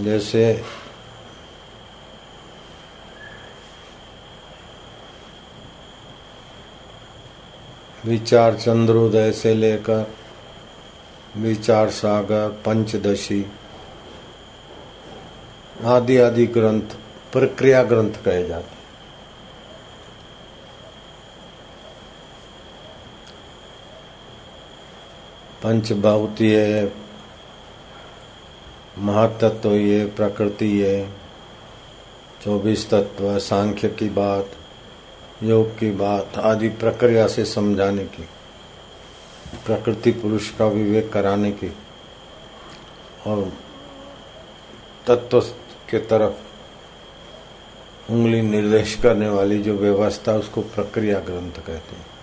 जैसे विचार चंद्रोदय से लेकर विचार सागर, पंचदशी आदि आदि ग्रंथ प्रक्रिया ग्रंथ कहे जाते हैं। पंचभौतीय, महातत्व, ये प्रकृति, ये 24 तत्व, सांख्य की बात, योग की बात आदि प्रक्रिया से समझाने की, प्रकृति पुरुष का विवेक कराने की और तत्व के तरफ उंगली निर्देश करने वाली जो व्यवस्था उसको प्रक्रिया ग्रंथ कहते हैं।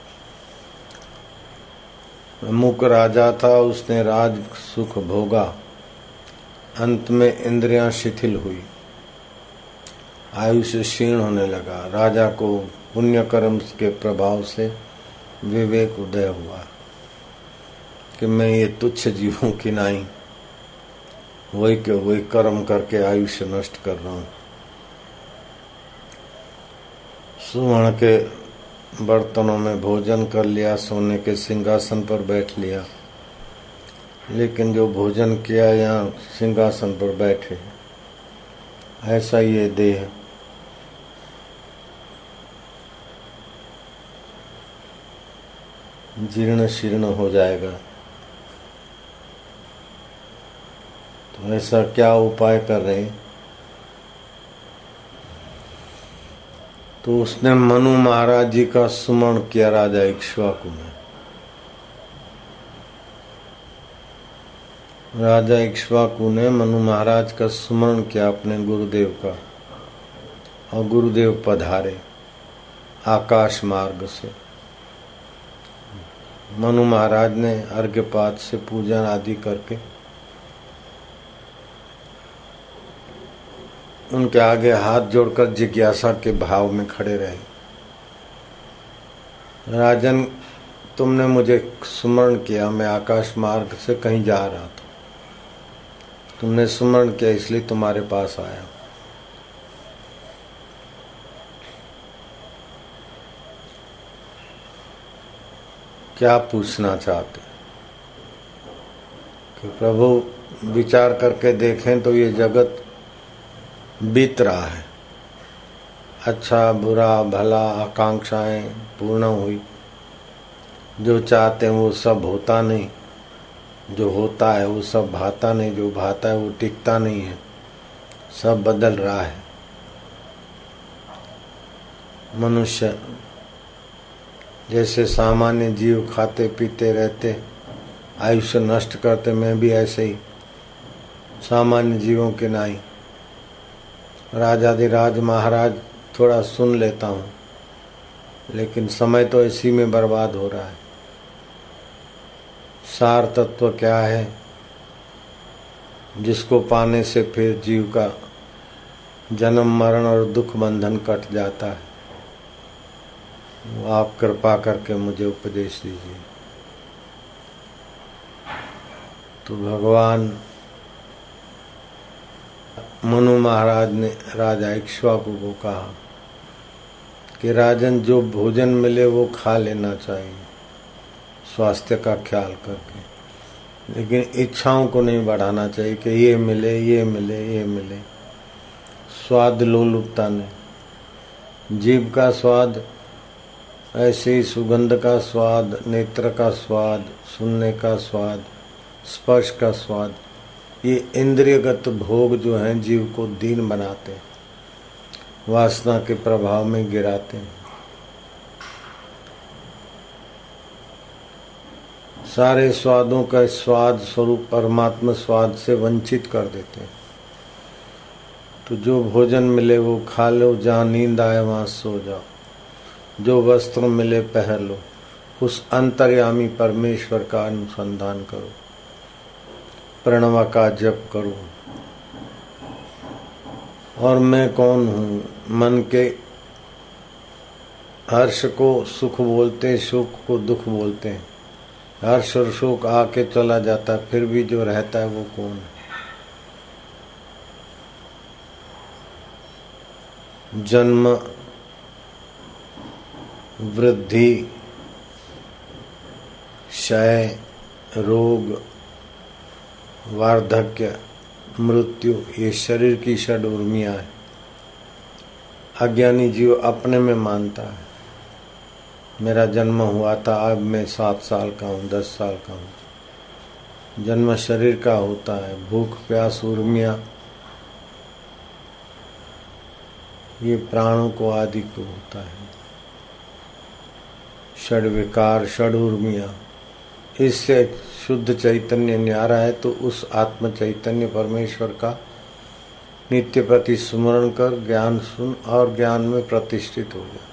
मूक राजा था, उसने राज सुख भोगा, अंत में इंद्रियां शिथिल हुई, आयुष्य क्षीण होने लगा। राजा को पुण्य कर्म के प्रभाव से विवेक उदय हुआ कि मैं ये तुच्छ जीवों की नाई वही के वही कर्म करके आयुष्य नष्ट कर रहा हूं। सुवर्ण के बर्तनों में भोजन कर लिया, सोने के सिंहासन पर बैठ लिया, लेकिन जो भोजन किया यहाँ सिंहासन पर बैठे, ऐसा ये देह जीर्ण शीर्ण हो जाएगा। तो ऐसा क्या उपाय कर रहे हैं? तो उसने मनु महाराज जी का सुमरण किया राजा इक्ष्वाकु ने। राजा इक्ष्वाकु ने मनु महाराज का सुमरण किया अपने गुरुदेव का, और गुरुदेव पधारे आकाश मार्ग से। मनु महाराज ने अर्घ्यपात से पूजन आदि करके उनके आगे हाथ जोड़कर जिज्ञासा के भाव में खड़े रहे। राजन, तुमने मुझे सुमरण किया, मैं आकाश मार्ग से कहीं जा रहा था, तुमने सुमरण किया इसलिए तुम्हारे पास आया। क्या पूछना चाहते कि प्रभु विचार करके देखें तो ये जगत बीत रहा है, अच्छा बुरा भला आकांक्षाएं पूर्ण हुई, जो चाहते हैं वो सब होता नहीं, जो होता है वो सब भाता नहीं, जो भाता है वो टिकता नहीं है, सब बदल रहा है। मनुष्य जैसे सामान्य जीव खाते पीते रहते, आयुष्य नष्ट करते, मैं भी ऐसे ही सामान्य जीवों के नाई राजाधिराज महाराज थोड़ा सुन लेता हूँ, लेकिन समय तो इसी में बर्बाद हो रहा है। सार तत्व क्या है जिसको पाने से फिर जीव का जन्म मरण और दुख बंधन कट जाता है, वो आप कृपा करके मुझे उपदेश दीजिए। तो भगवान मनु महाराज ने राजा इक्ष्वाकु को कहा कि राजन, जो भोजन मिले वो खा लेना चाहिए स्वास्थ्य का ख्याल करके, लेकिन इच्छाओं को नहीं बढ़ाना चाहिए कि ये मिले ये मिले ये मिले। स्वाद लोलुपता नहीं, जीभ का स्वाद ऐसे ही सुगंध का स्वाद, नेत्र का स्वाद, सुनने का स्वाद, स्पर्श का स्वाद, ये इंद्रियगत भोग जो हैं जीव को दीन बनाते हैं, वासना के प्रभाव में गिराते हैं। सारे स्वादों का स्वाद स्वरूप परमात्मा स्वाद से वंचित कर देते हैं। तो जो भोजन मिले वो खा लो, जहाँ नींद आए वहाँ सो जाओ, जो वस्त्र मिले पहन लो, उस अंतर्यामी परमेश्वर का अनुसंधान करो, प्रणव का जप करो। और मैं कौन हूँ? मन के हर्ष को सुख बोलते, सुख को दुख बोलते हैं। हर्ष और सुख आके चला जाता है, फिर भी जो रहता है वो कौन है? जन्म, वृद्धि, क्षय, रोग, वार्धक्य, मृत्यु, ये शरीर की षड उर्मियां है। अज्ञानी जीव अपने में मानता है मेरा जन्म हुआ था, अब मैं 7 साल का हूँ, 10 साल का हूँ। जन्म शरीर का होता है। भूख प्यास उर्मियां ये प्राणों को आदि को होता है। षड विकार, षड उर्मियां, इससे शुद्ध चैतन्य न्यारा है तो उस आत्म चैतन्य परमेश्वर का नित्य प्रति स्मरण कर ज्ञान सुन और ज्ञान में प्रतिष्ठित हो जाए।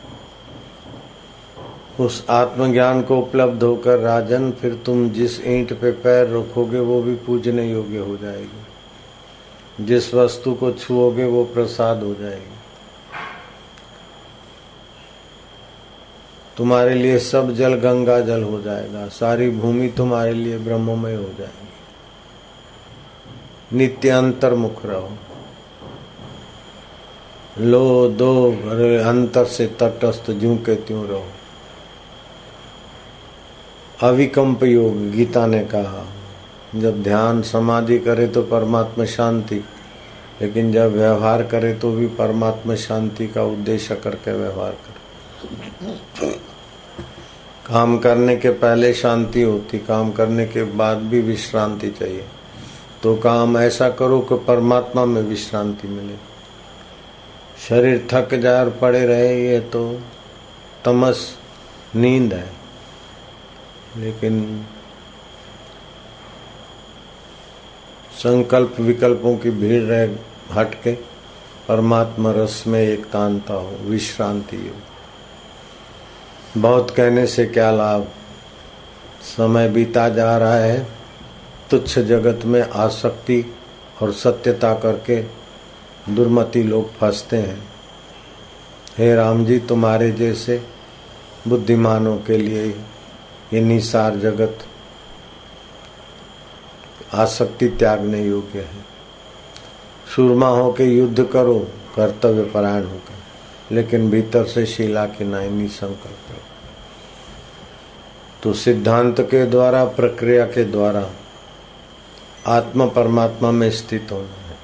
उस आत्मज्ञान को उपलब्ध होकर राजन फिर तुम जिस ईंट पे पैर रखोगे वो भी पूजने योग्य हो जाएगी। जिस वस्तु को छुओगे वो प्रसाद हो जाएगी। तुम्हारे लिए सब जल गंगा जल हो जाएगा। सारी भूमि तुम्हारे लिए ब्रह्ममय हो जाएगी। नित्य अंतर्मुख रहो। लो दो अरे अंतर से तटस्थ ज्यों के त्यों रहो। अविकल्प योग गीता ने कहा। जब ध्यान समाधि करे तो परमात्मा शांति, लेकिन जब व्यवहार करे तो भी परमात्मा शांति का उद्देश्य करके व्यवहार करे। काम करने के पहले शांति होती, काम करने के बाद भी विश्रांति चाहिए। तो काम ऐसा करो कि परमात्मा में विश्रांति मिले। शरीर थक जाए और पड़े रहे, ये तो तमस नींद है। लेकिन संकल्प विकल्पों की भीड़ रहे हट के परमात्मा रस में एकतानता हो, विश्रांति हो। बहुत कहने से क्या लाभ, समय बीता जा रहा है। तुच्छ जगत में आसक्ति और सत्यता करके दुर्मति लोग फंसते हैं। हे राम जी, तुम्हारे जैसे बुद्धिमानों के लिए ये निसार जगत आसक्ति त्यागने योग्य है। सूरमा होके युद्ध करो, कर्तव्य परायण होकर, लेकिन भीतर से शीला के नायनी संकल्प है। तो सिद्धांत के द्वारा, प्रक्रिया के द्वारा आत्मा परमात्मा में स्थित होना है।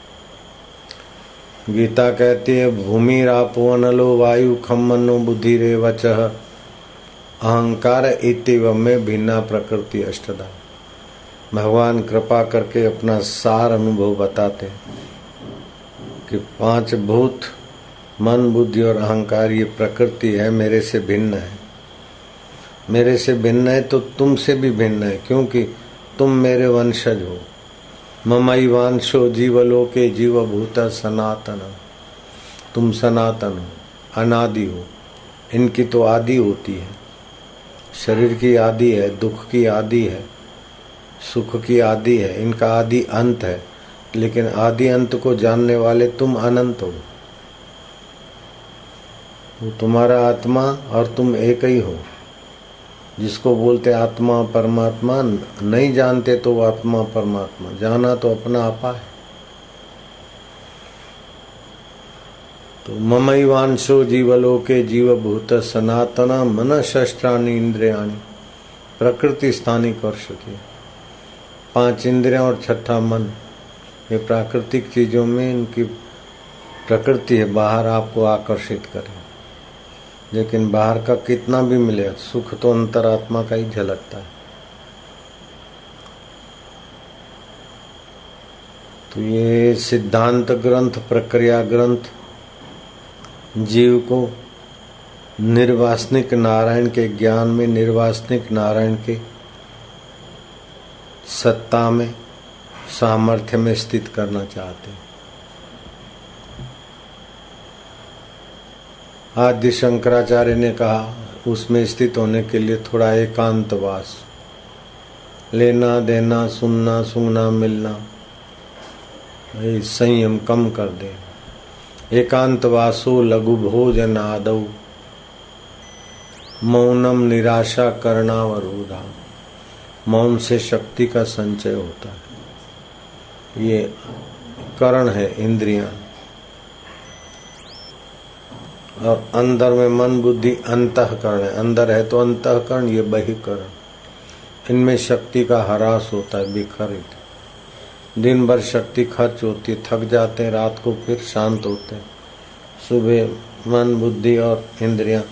गीता कहती है भूमि रापो अनलो वायु खम मनो बुद्धि रे वचः अहंकार इतिव में भिन्ना प्रकृति अष्टधा। भगवान कृपा करके अपना सार अनुभव बताते कि 5 भूत, मन, बुद्धि और अहंकार ये प्रकृति है, मेरे से भिन्न है। मेरे से भिन्न है तो तुमसे भी भिन्न है, क्योंकि तुम मेरे वंशज हो। ममैवांशो जीवलोके जीवभूत सनातन। तुम सनातन हो, अनादि हो। इनकी तो आदि होती है। शरीर की आदि है, दुख की आदि है, सुख की आदि है, इनका आदि अंत है। लेकिन आदि अंत को जानने वाले तुम अनंत हो। वो तुम्हारा आत्मा और तुम एक ही हो। जिसको बोलते आत्मा परमात्मा, नहीं जानते तो वो आत्मा परमात्मा, जाना तो अपना आपा है। तो ममैवांशो जीवलोके जीवभूत सनातन मन शस्त्राणि इंद्रियाणि प्रकृति स्थानिक वर्षति। 5 इंद्रियां और 6ठा मन, ये प्राकृतिक चीजों में इनकी प्रकृति है, बाहर आपको आकर्षित करे। लेकिन बाहर का कितना भी मिले, सुख तो अंतरात्मा का ही झलकता है। तो ये सिद्धांत ग्रंथ, प्रक्रिया ग्रंथ जीव को निर्वासनिक नारायण के ज्ञान में, निर्वासनिक नारायण के सत्ता में, सामर्थ्य में स्थित करना चाहते हैं। आदि शंकराचार्य ने कहा उसमें स्थित होने के लिए थोड़ा एकांतवास, लेना देना, सुनना सूंघना मिलना, संयम कम कर दे। एकांतवासो लघु भोजन आदौ मौनम निराशा करणावरोधा। मौन से शक्ति का संचय होता है। ये करण है, इंद्रियां। और अंदर में मन बुद्धि अंतःकरण है। अंदर है तो अंतःकरण, ये बहिकरण, इनमें शक्ति का ह्रास होता है, बिखरित। दिन भर शक्ति खर्च होती है, थक जाते हैं, रात को फिर शांत होते हैं। सुबह मन बुद्धि और इंद्रियां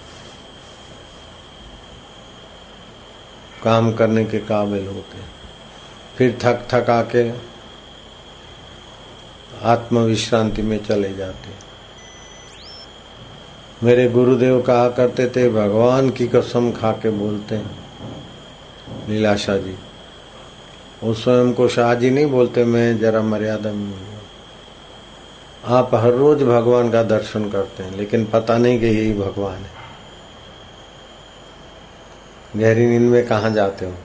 काम करने के काबिल होते हैं, फिर थक थक आके आत्म विश्रांति में चले जाते हैं। मेरे गुरुदेव कहा करते थे, भगवान की कसम खा के बोलते हैं लीलाशाह जी, वो स्वयं को शाह जी नहीं बोलते, मैं जरा मर्यादा में हूँ। आप हर रोज भगवान का दर्शन करते हैं, लेकिन पता नहीं कि यही भगवान है। गहरी नींद में कहाँ जाते हो?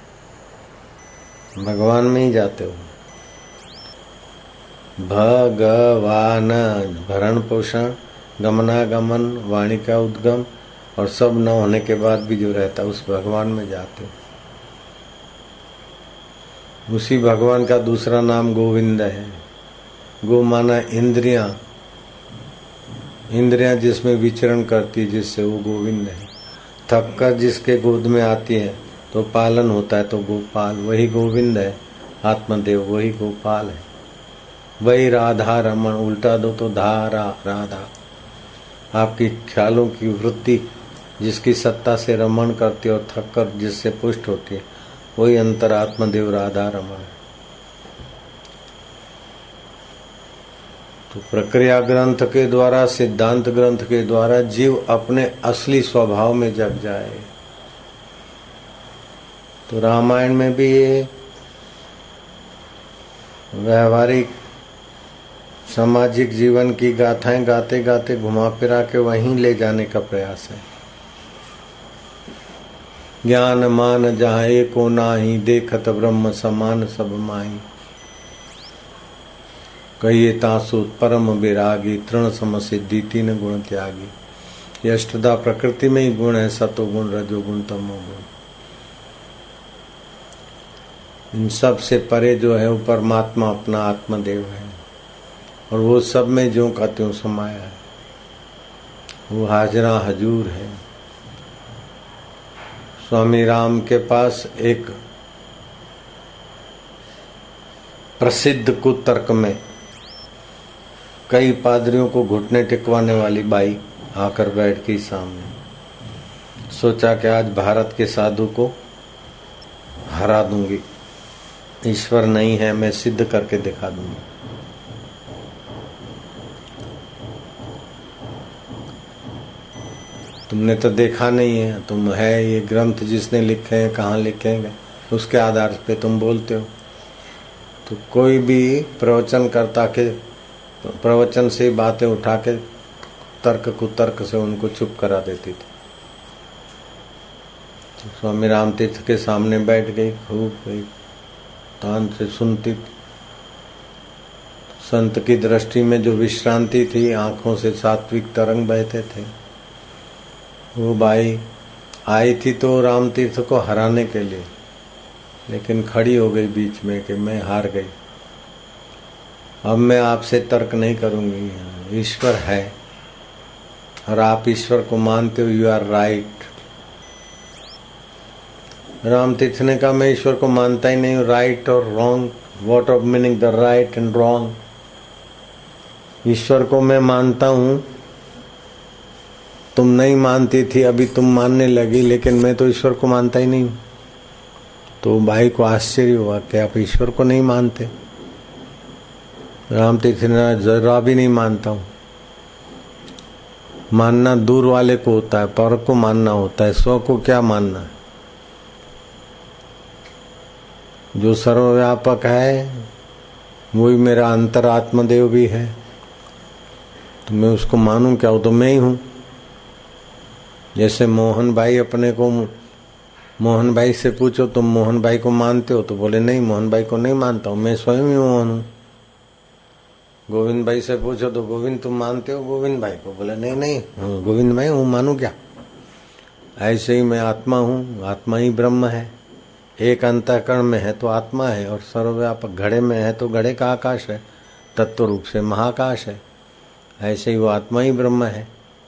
भगवान में ही जाते हो। भगवान, भरण पोषण, गमनागमन, वाणी का उद्गम और सब न होने के बाद भी जो रहता है, उस भगवान में जाते हो। उसी भगवान का दूसरा नाम गोविंद है। गो माना इंद्रियां, इंद्रियां जिसमें विचरण करती, जिससे वो गोविंद है। थक कर जिसके गोद में आती है तो पालन होता है, तो गोपाल, वही गोविंद है। आत्मदेव वही गोपाल है, वही राधा रमन। उल्टा दो तो धारा राधा। आपकी ख्यालों की वृत्ति जिसकी सत्ता से रमण करती है और थक कर जिससे पुष्ट होती है, वही अंतरात्मदेव राधा रमण है। तो प्रक्रिया ग्रंथ के द्वारा, सिद्धांत ग्रंथ के द्वारा जीव अपने असली स्वभाव में जग जाए। तो रामायण में भी ये व्यवहारिक सामाजिक जीवन की गाथाएं गाते गाते घुमा फिरा के वहीं ले जाने का प्रयास है। ज्ञान मान जहाँ एको नाही, देखत ब्रह्म समान सब माही। कहिए तासु परम विरागी, तृण सम सिद्धि तीन गुण त्यागी। ये अष्टधा प्रकृति में ही गुण है, सतो गुण, रजो गुण, तमो गुण। इन सब से परे जो है वो परमात्मा अपना आत्मदेव है, और वो सब में जो का त्यों समाया है। वो हाजरा हजूर है। स्वामी राम के पास एक प्रसिद्ध कुतर्क में कई पादरियों को घुटने टिकवाने वाली बाई आकर बैठ गई सामने। सोचा कि आज भारत के साधु को हरा दूंगी, ईश्वर नहीं है, मैं सिद्ध करके दिखा दूंगी। तुमने तो देखा नहीं है, तुम है ये ग्रंथ जिसने लिखे हैं, कहाँ लिखेंगे, उसके आधार पे तुम बोलते हो। तो कोई भी प्रवचन करता के प्रवचन से बातें उठा के तर्क कुतर्क से उनको चुप करा देती थी। तो स्वामी राम तीर्थ के सामने बैठ गई, खूब गई तान से सुनती। संत की दृष्टि में जो विश्रांति थी, आंखों से सात्विक तरंग बहते थे। वो बाई आई थी तो राम तीर्थ को हराने के लिए, लेकिन खड़ी हो गई बीच में कि मैं हार गई, अब मैं आपसे तर्क नहीं करूंगी। ईश्वर है और आप ईश्वर को मानते हो, यू आर राइट। राम तीर्थ ने कहा मैं ईश्वर को मानता ही नहीं हूँ। राइट और wrong, what of meaning the right and wrong. ईश्वर को मैं मानता हूँ, तुम नहीं मानती थी, अभी तुम मानने लगी, लेकिन मैं तो ईश्वर को मानता ही नहीं हूँ। तो भाई को आश्चर्य हुआ कि आप ईश्वर को नहीं मानते। राम तीर्थ ने जरा भी नहीं मानता हूँ। मानना दूर वाले को होता है, पर को मानना होता है, स्व को क्या मानना है। जो सर्वव्यापक है वही मेरा अंतरात्मदेव भी है, तो मैं उसको मानूं क्या? वो तो मैं ही हूं। जैसे मोहन भाई अपने को, मोहन भाई से पूछो तुम मोहन भाई को मानते हो, तो बोले नहीं, मोहन भाई को नहीं मानता हूं, मैं स्वयं ही मोहन हूं। गोविंद भाई से पूछो तो गोविंद तुम मानते हो गोविंद भाई को, बोले नहीं नहीं गोविंद भाई हूं, मानू क्या? ऐसे ही मैं आत्मा हूं, आत्मा ही ब्रह्म है। एक अंतःकरण में है तो आत्मा है, और सर्वव्यापक घड़े में है तो घड़े का आकाश है, तत्व रूप से महाकाश है। ऐसे ही वो आत्मा ही ब्रह्म है।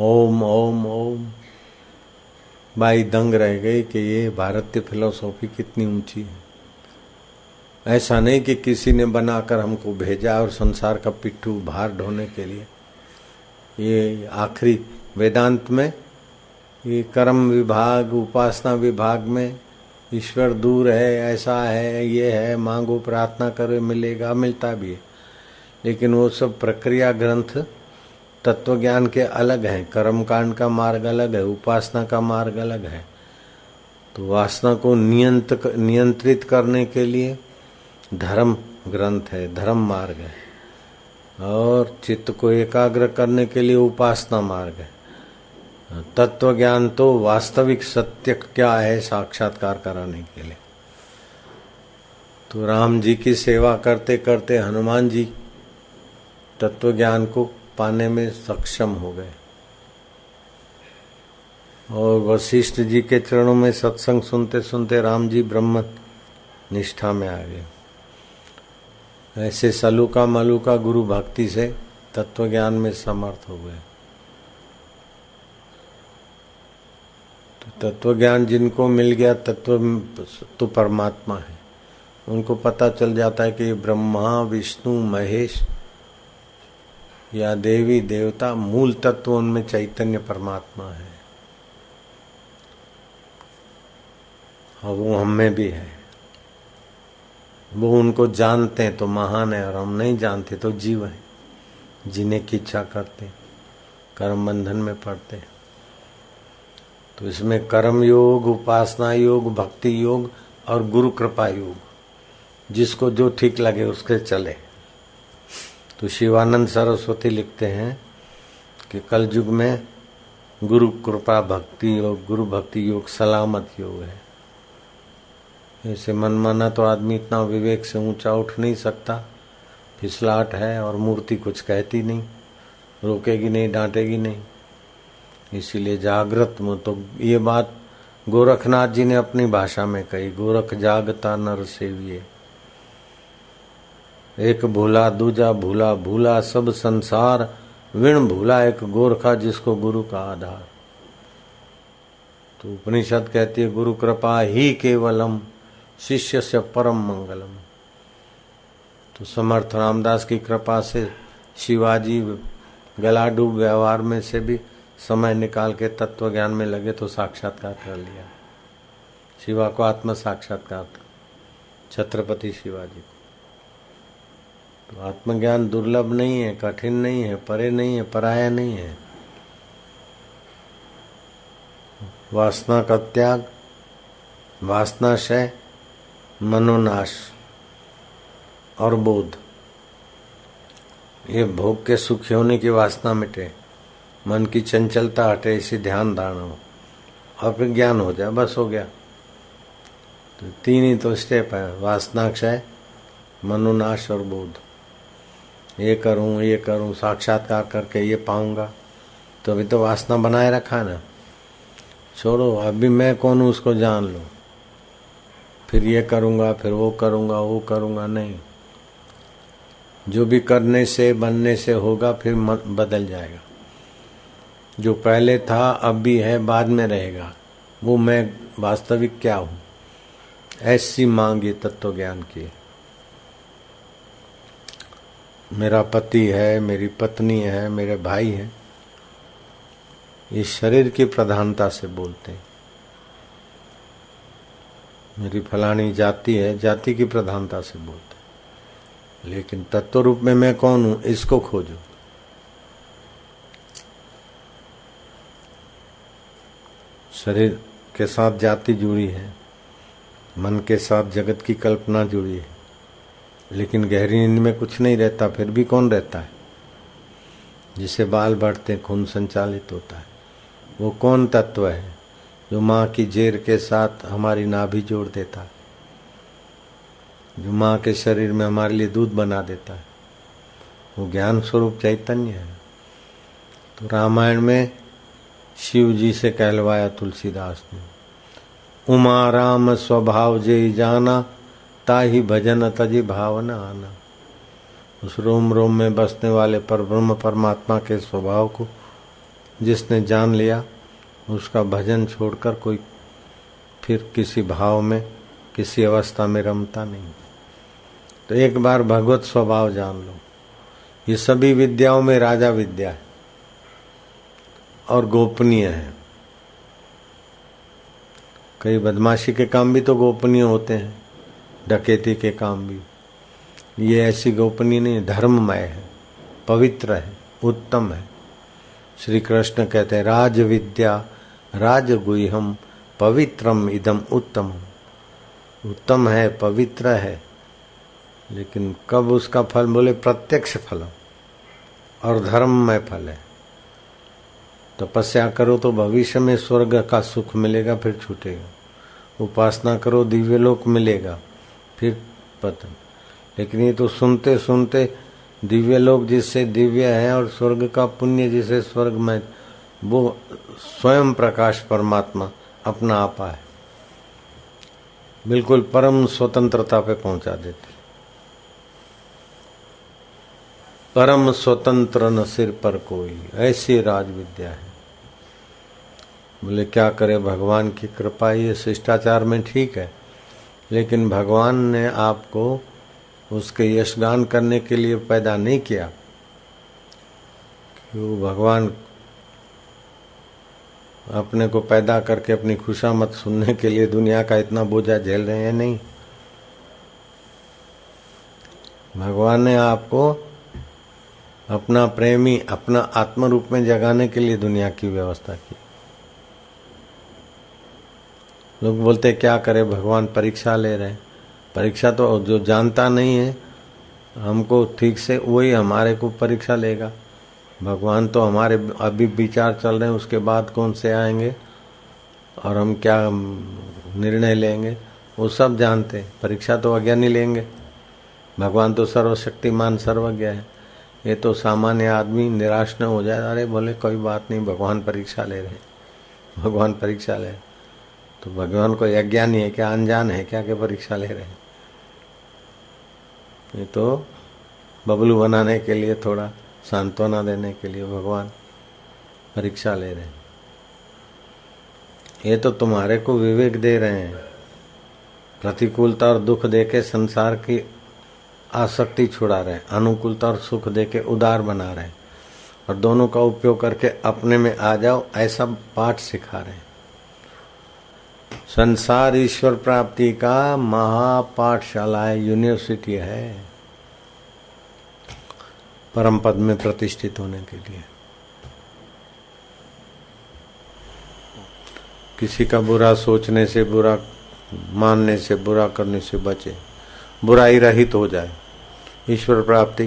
ओम ओम ओम। बाई दंग रह गई कि ये भारतीय फिलॉसफी कितनी ऊंची है। ऐसा नहीं कि किसी ने बनाकर हमको भेजा और संसार का पिट्ठू भार ढोने के लिए। ये आखिरी वेदांत में ये कर्म विभाग उपासना विभाग में ईश्वर दूर है, ऐसा है, ये है, मांगो प्रार्थना करो मिलेगा, मिलता भी है। लेकिन वो सब प्रक्रिया ग्रंथ तत्व ज्ञान के अलग हैं। कर्म कांड का मार्ग अलग है, उपासना का मार्ग अलग है। तो वासना को नियंत्रित करने के लिए धर्म ग्रंथ है, धर्म मार्ग है, और चित्त को एकाग्र करने के लिए उपासना मार्ग है। तत्व ज्ञान तो वास्तविक सत्य क्या है साक्षात्कार कराने के लिए। तो राम जी की सेवा करते करते हनुमान जी तत्व ज्ञान को पाने में सक्षम हो गए और वशिष्ठ जी के चरणों में सत्संग सुनते सुनते राम जी ब्रह्म निष्ठा में आ गए। ऐसे सलूका मलूका गुरु भक्ति से तत्व ज्ञान में समर्थ हो गए। तो तत्व ज्ञान जिनको मिल गया, तत्व तो परमात्मा है, उनको पता चल जाता है कि ब्रह्मा विष्णु महेश या देवी देवता मूल तत्व उनमें चैतन्य परमात्मा है और वो हम में भी है। वो उनको जानते हैं तो महान है और हम नहीं जानते तो जीव है, जीने की इच्छा करते, कर्म बंधन में पड़ते। तो इसमें कर्म योग, उपासना योग, भक्ति योग और गुरु कृपा योग, जिसको जो ठीक लगे उसके चले। तो शिवानंद सरस्वती लिखते हैं कि कल युग में गुरु कृपा भक्ति योग, गुरु भक्ति योग सलामत योग है। ऐसे मनमाना तो आदमी इतना विवेक से ऊंचा उठ नहीं सकता, फिसलाहट है और मूर्ति कुछ कहती नहीं, रोकेगी नहीं, डांटेगी नहीं। इसीलिए जागृत में तो ये बात गोरखनाथ जी ने अपनी भाषा में कही, गोरख जागता नर सेविये, एक भूला दूजा भूला, भूला सब संसार, विण भूला एक गोरखा जिसको गुरु का आधार। तो उपनिषद कहती है गुरु कृपा ही केवलम शिष्य से परम मंगलम। तो समर्थ रामदास की कृपा से शिवाजी गलाडूब व्यवहार में से भी समय निकाल के तत्व ज्ञान में लगे तो साक्षात्कार कर लिया। शिवा को आत्म साक्षात्कार था, छत्रपति शिवाजी को। तो आत्मज्ञान दुर्लभ नहीं है, कठिन नहीं है, परे नहीं है, पराया नहीं है। वासना का त्याग, वासनाशय, मनोनाश और बोध, ये भोग के सुखी होने की वासना मिटे, मन की चंचलता हटे, इसी ध्यान धारणा हो और फिर ज्ञान हो जाए, बस हो गया। तो तीन ही तो स्टेप है, वासनाक्षय, मनोनाश और बोध। ये करूं साक्षात्कार करके ये पाऊंगा, तो अभी तो वासना बनाए रखा ना, छोड़ो। अभी मैं कौन हूं उसको जान लो, फिर ये करूंगा, फिर वो करूंगा नहीं। जो भी करने से बनने से होगा फिर बदल जाएगा। जो पहले था अब भी है, बाद में रहेगा, वो मैं वास्तविक क्या हूं, ऐसी मांग ये तत्व ज्ञान की। मेरा पति है, मेरी पत्नी है, मेरे भाई हैं, ये शरीर की प्रधानता से बोलते हैं। मेरी फलानी जाति है, जाति की प्रधानता से बोलते हैं। लेकिन तत्व रूप में मैं कौन हूं, इसको खोजो। शरीर के साथ जाति जुड़ी है, मन के साथ जगत की कल्पना जुड़ी है, लेकिन गहरी नींद में कुछ नहीं रहता, फिर भी कौन रहता है? जिसे बाल बढ़ते, खून संचालित होता है, वो कौन तत्व है? जो माँ की जेर के साथ हमारी नाभि जोड़ देता है, जो माँ के शरीर में हमारे लिए दूध बना देता है, वो ज्ञान स्वरूप चैतन्य है। तो रामायण में शिव जी से कहलवाया तुलसीदास ने, उमा राम स्वभाव जे जाना, ताहि भजन तजि भावना आना। उस रोम रोम में बसने वाले पर ब्रह्म परमात्मा के स्वभाव को जिसने जान लिया उसका भजन छोड़कर कोई फिर किसी भाव में किसी अवस्था में रमता नहीं। तो एक बार भगवत स्वभाव जान लो। ये सभी विद्याओं में राजा विद्या है और गोपनीय है। कई बदमाशी के काम भी तो गोपनीय होते हैं, डकैती के काम भी। ये ऐसी गोपनीय नहीं, धर्ममय है, पवित्र है, उत्तम है। श्री कृष्ण कहते हैं राज विद्या राजगुह्यम पवित्रम इदम उत्तम। उत्तम है, पवित्र है, लेकिन कब उसका फल? बोले प्रत्यक्ष फल और धर्ममय फल है। तपस्या करो तो भविष्य में स्वर्ग का सुख मिलेगा, फिर छूटेगा। उपासना करो दिव्यलोक मिलेगा, फिर पतन। लेकिन ये तो सुनते सुनते दिव्यलोक जिससे दिव्य है और स्वर्ग का पुण्य जिसे स्वर्ग में, वो स्वयं प्रकाश परमात्मा अपना आपा है, बिल्कुल परम स्वतंत्रता पे पहुंचा देते। परम स्वतंत्र न सिर पर कोई, ऐसी राज विद्या है। बोले क्या करे, भगवान की कृपा। ये शिष्टाचार में ठीक है, लेकिन भगवान ने आपको उसके यशगान करने के लिए पैदा नहीं किया। क्यों? भगवान अपने को पैदा करके अपनी खुशामद सुनने के लिए दुनिया का इतना बोझा झेल रहे हैं? नहीं। भगवान ने आपको अपना प्रेमी, अपना आत्म रूप में जगाने के लिए दुनिया की व्यवस्था की। लोग बोलते क्या करे, भगवान परीक्षा ले रहे हैं। परीक्षा तो जो जानता नहीं है हमको ठीक से, वही हमारे को परीक्षा लेगा। भगवान तो हमारे अभी विचार चल रहे हैं, उसके बाद कौन से आएंगे और हम क्या निर्णय लेंगे, वो सब जानते हैं। परीक्षा तो अज्ञानी लेंगे। भगवान तो सर्वशक्तिमान सर्वज्ञ है। ये तो सामान्य आदमी निराश न हो जाए, अरे बोले कोई बात नहीं, भगवान परीक्षा ले रहे, भगवान परीक्षा ले। तो भगवान कोई अज्ञानी है क्या, अनजान है क्या कि परीक्षा ले रहे हैं? ये तो बबलू बनाने के लिए, थोड़ा सांत्वना देने के लिए भगवान परीक्षा ले रहे हैं। ये तो तुम्हारे को विवेक दे रहे हैं, प्रतिकूलता और दुख देके संसार की आसक्ति छुड़ा रहे हैं, अनुकूलता और सुख देके उदार बना रहे हैं, और दोनों का उपयोग करके अपने में आ जाओ, ऐसा पाठ सिखा रहे हैं। संसार ईश्वर प्राप्ति का महापाठशाला है, यूनिवर्सिटी है, परम पद में प्रतिष्ठित होने के लिए। किसी का बुरा सोचने से, बुरा मानने से, बुरा करने से बचे, बुराई रहित हो जाए, ईश्वर प्राप्ति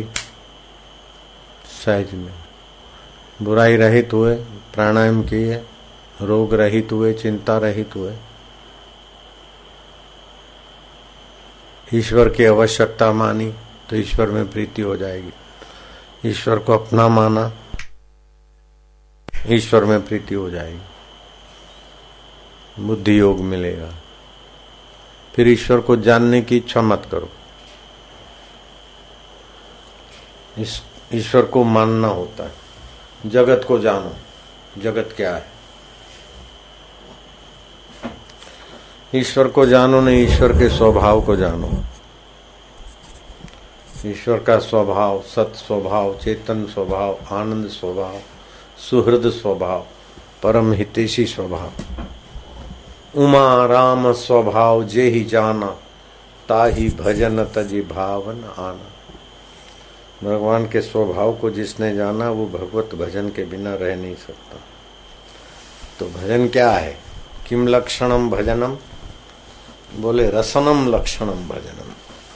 सहज में। बुराई रहित हुए, प्राणायाम किए, रोग रहित हुए, चिंता रहित हुए, ईश्वर की आवश्यकता मानी तो ईश्वर में प्रीति हो जाएगी। ईश्वर को अपना माना, ईश्वर में प्रीति हो जाएगी, बुद्धि योग मिलेगा। फिर ईश्वर को जानने की इच्छा मत करो, इस ईश्वर को मानना होता है। जगत को जानो, जगत क्या है। ईश्वर को जानो नहीं, ईश्वर के स्वभाव को जानो। ईश्वर का स्वभाव सत स्वभाव, चेतन स्वभाव, आनंद स्वभाव, सुहृद स्वभाव, परम हितैषी स्वभाव, उमा राम स्वभाव जे ही जाना, ताही भजन तजी भावन आना। भगवान के स्वभाव को जिसने जाना वो भगवत भजन के बिना रह नहीं सकता। तो भजन क्या है? किम लक्षणम भजनम? बोले रसनम लक्षणम भजनम।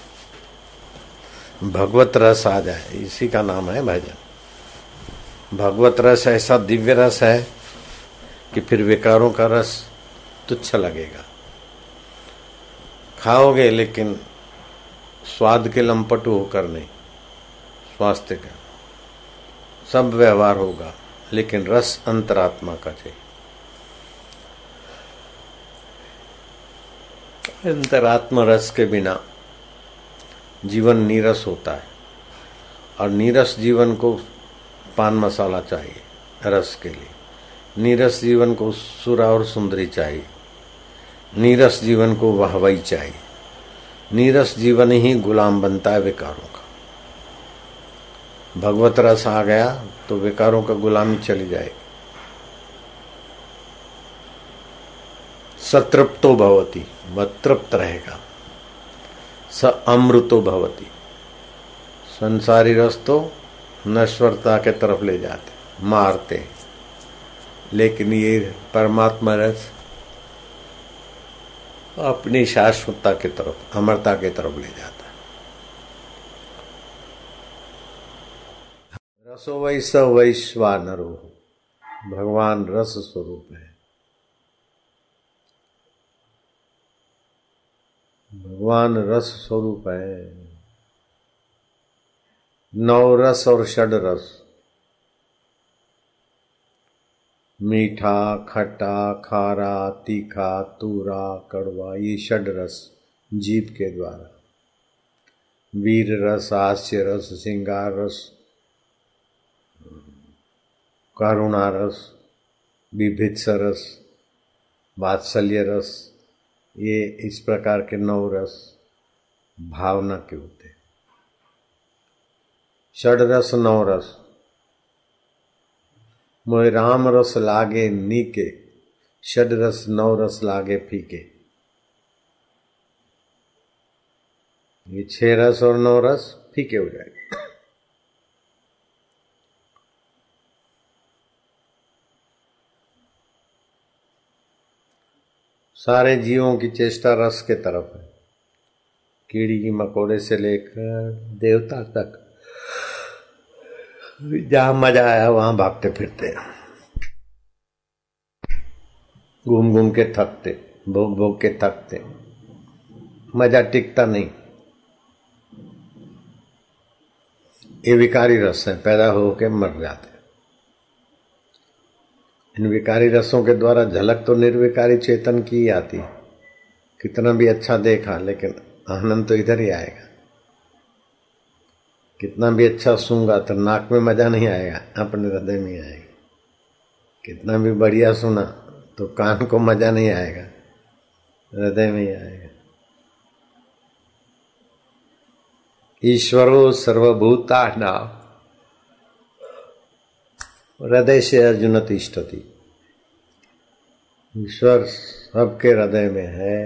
भगवत रस आ जाए, इसी का नाम है भजन। भगवत रस ऐसा दिव्य रस है कि फिर विकारों का रस तुच्छ लगेगा। खाओगे लेकिन स्वाद के लंपटू होकर नहीं, स्वास्थ्य का सब व्यवहार होगा, लेकिन रस अंतरात्मा का चाहिए। अंतरात्मा रस के बिना जीवन नीरस होता है, और नीरस जीवन को पान मसाला चाहिए रस के लिए। नीरस जीवन को सुर और सुंदरी चाहिए, नीरस जीवन को वाहवाही चाहिए। नीरस जीवन ही गुलाम बनता है विकारों का। भगवत रस आ गया तो विकारों का गुलामी चली जाएगी। सतृप्तो भवति, वह तृप्त रहेगा। स अमृतो भवति, संसारी रस तो नश्वरता के तरफ ले जाते, मारते, लेकिन ये परमात्मा रस अपनी शाश्वतता की तरफ, अमरता की तरफ ले जाता है। रसो वै स वैश्वानरो, भगवान रस स्वरूप है। भगवान रस स्वरूप है। नौ रस और षड रस, मीठा, खट्टा, खारा, तीखा, तूरा, कड़वा, ये षड रस जीभ के द्वारा। वीर रस, हास्य रस, श्रृंगार रस, करुणा रस, विभित्स रस, वात्सल्य रस, ये इस प्रकार के 9 रस भावना के होते हैं। षड रस 9 रस। मोहि राम रस लागे नीके, षड रस 9 रस लागे फीके। ये 6 रस और 9 रस फीके हो जाएंगे। सारे जीवों की चेष्टा रस के तरफ है। कीड़ी की मकोड़े से लेकर देवता तक, जहां मजा आया वहां भागते फिरते, घूम घूम के थकते, भोग भोग के थकते, मजा टिकता नहीं। ये विकारी रस है, पैदा होके मर जाते। इन विकारी रसों के द्वारा झलक तो निर्विकारी चेतन की ही आती। कितना भी अच्छा देखा लेकिन आनंद तो इधर ही आएगा। कितना भी अच्छा सूंगा तो नाक में मजा नहीं आएगा, अपने हृदय में आएगा। कितना भी बढ़िया सुना तो कान को मजा नहीं आएगा, हृदय में ही आएगा। ईश्वरो सर्वभूतानां हृदय से अर्जुन तिष्ठति। ईश्वर सबके हृदय में है।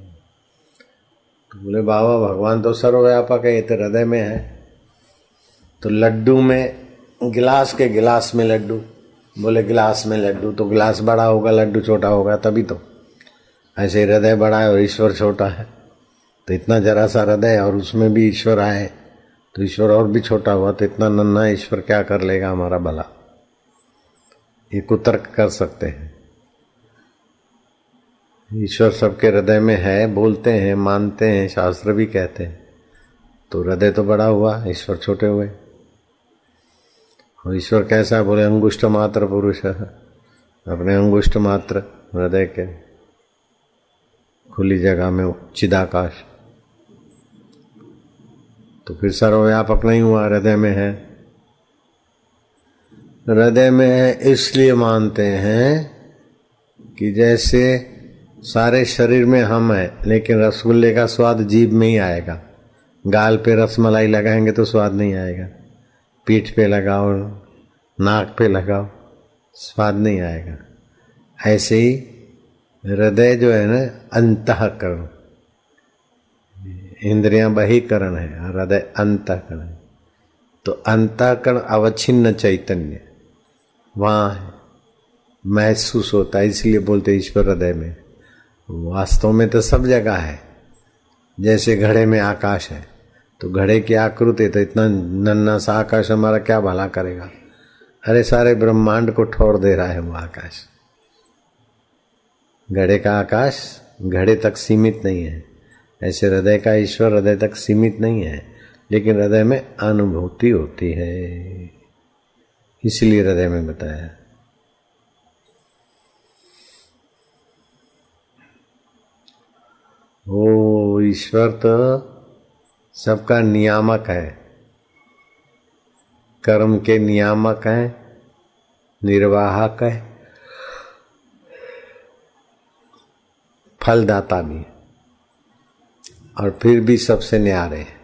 तो बोले बाबा भगवान तो सर्वव्यापक है, ये तो हृदय में है। तो लड्डू में, गिलास के गिलास में लड्डू, बोले गिलास में लड्डू तो गिलास बड़ा होगा, लड्डू छोटा होगा, तभी तो। ऐसे हृदय बड़ा है और ईश्वर छोटा है, तो इतना जरा सा हृदय और उसमें भी ईश्वर आए तो ईश्वर और भी छोटा हुआ, तो इतना नन्हा ईश्वर क्या कर लेगा हमारा भला। ये कुतर्क कर सकते हैं। ईश्वर सबके हृदय में है, बोलते हैं, मानते हैं, शास्त्र भी कहते हैं। तो हृदय तो बड़ा हुआ, ईश्वर छोटे हुए। और ईश्वर कैसा है, बोले अंगुष्ठ मात्र पुरुष है, अपने अंगुष्ठ मात्र हृदय के खुली जगह में चिदाकाश। तो फिर सर्वव्यापक नहीं हुआ, हृदय में है। हृदय में है इसलिए मानते हैं कि जैसे सारे शरीर में हम हैं, लेकिन रसगुल्ले का स्वाद जीभ में ही आएगा। गाल पे रसमलाई लगाएंगे तो स्वाद नहीं आएगा, पीठ पे लगाओ, नाक पे लगाओ, स्वाद नहीं आएगा। ऐसे ही हृदय जो है ना, अंतःकरण, इंद्रियां बहिकरण है, हृदय अंतःकरण है। तो अंतःकरण अवच्छिन्न चैतन्य वहां महसूस होता है, इसलिए बोलते ईश्वर हृदय में। वास्तव में तो सब जगह है। जैसे घड़े में आकाश है, तो घड़े की आकृति, तो इतना नन्हा सा आकाश हमारा क्या भला करेगा। अरे सारे ब्रह्मांड को ठोर दे रहा है वो आकाश। घड़े का आकाश घड़े तक सीमित नहीं है, ऐसे हृदय का ईश्वर हृदय तक सीमित नहीं है, लेकिन हृदय में अनुभूति होती है, इसलिए हृदय में बताया। ओ ईश्वर तो सबका नियामक है, कर्म के नियामक है, निर्वाहक है, फलदाता भी और फिर भी सबसे न्यारे हैं।